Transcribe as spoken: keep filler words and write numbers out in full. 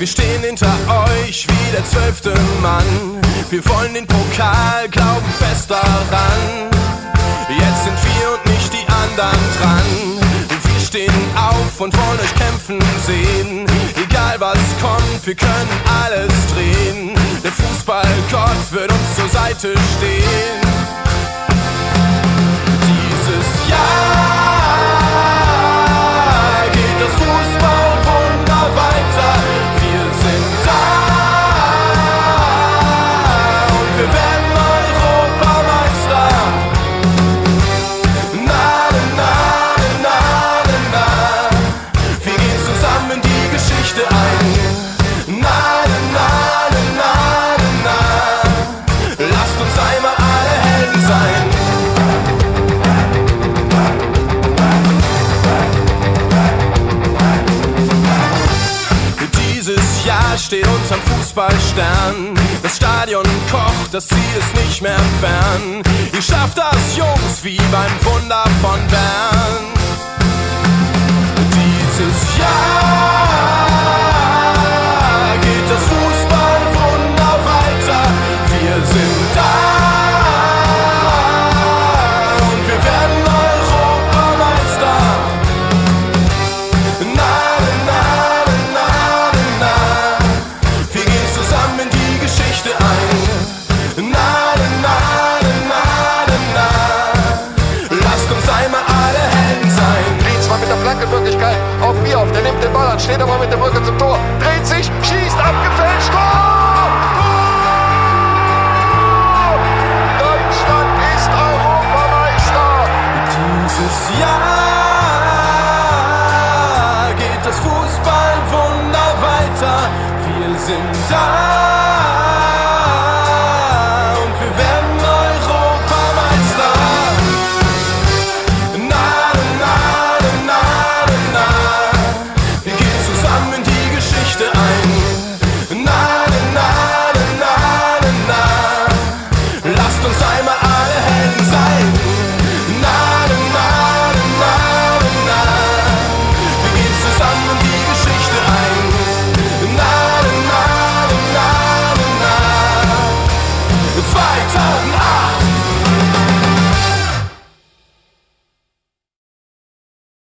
Wir stehen hinter euch wie der zwölfte Mann. Wir wollen den Pokal, glauben fest daran. Jetzt sind wir und nicht die anderen dran. Wir stehen auf und wollen euch kämpfen sehen. Egal was kommt, wir können alles drehen. Der Fußballgott wird uns zur Seite stehen. Dieses Jahr geht das Fußballwunder weiter. Wir sind da und wir werden Europameister. Na, na, na, na, na. Wir gehen zusammen in die Geschichte ein. Na, na, na, na, na. Lasst uns einmal alle Helden sein. Dieses Jahr steht unterm Fußballstern. Das Stadion kocht, das Ziel ist nicht mehr fern. Ihr schafft das, Jungs, wie beim Wunder von Bern. Dieses Jahr geht das Fußballwunder weiter. Wir sind da und wir werden Europameister. Na, na, na, na. Wir gehen zusammen in die Geschichte ein. Na, na, na, na. Lasst uns einmal alle Helden sein. Zwar mit der Flankenmöglichkeit auf Bierhoff, der nimmt den Ball an, steht aber mit dem Rücken